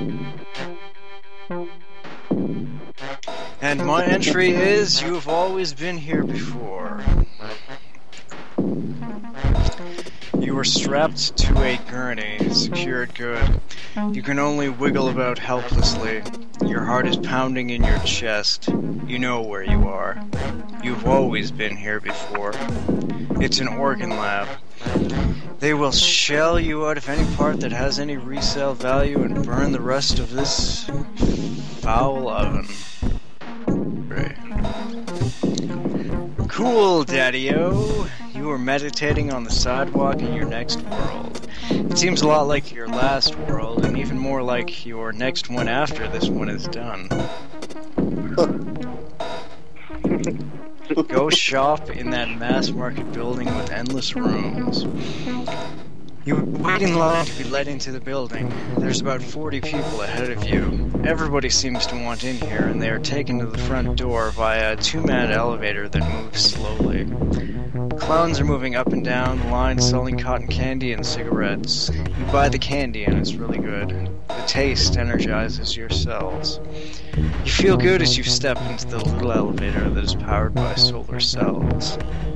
And my entry is, you have always been here before. You were strapped to a gurney, secured good. You can only wiggle about helplessly. Your heart is pounding in your chest. You know where you are. You've always been here before. It's an organ lab. They will shell you out of any part that has any resale value and burn the rest of this foul oven. Right. Cool, Daddy-O. You were meditating on the sidewalk in your next world. It seems a lot like your last world, and even more like your next one after this one is done. Go shop in that mass market building with endless rooms. You wait in line to be let into the building. There's about 40 people ahead of you. Everybody seems to want in here, and they are taken to the front door via a two-man elevator that moves slowly. Clowns are moving up and down the line selling cotton candy and cigarettes. You buy the candy and it's really good. The taste energizes your cells. You feel good as you step into the little elevator that is powered by solar cells.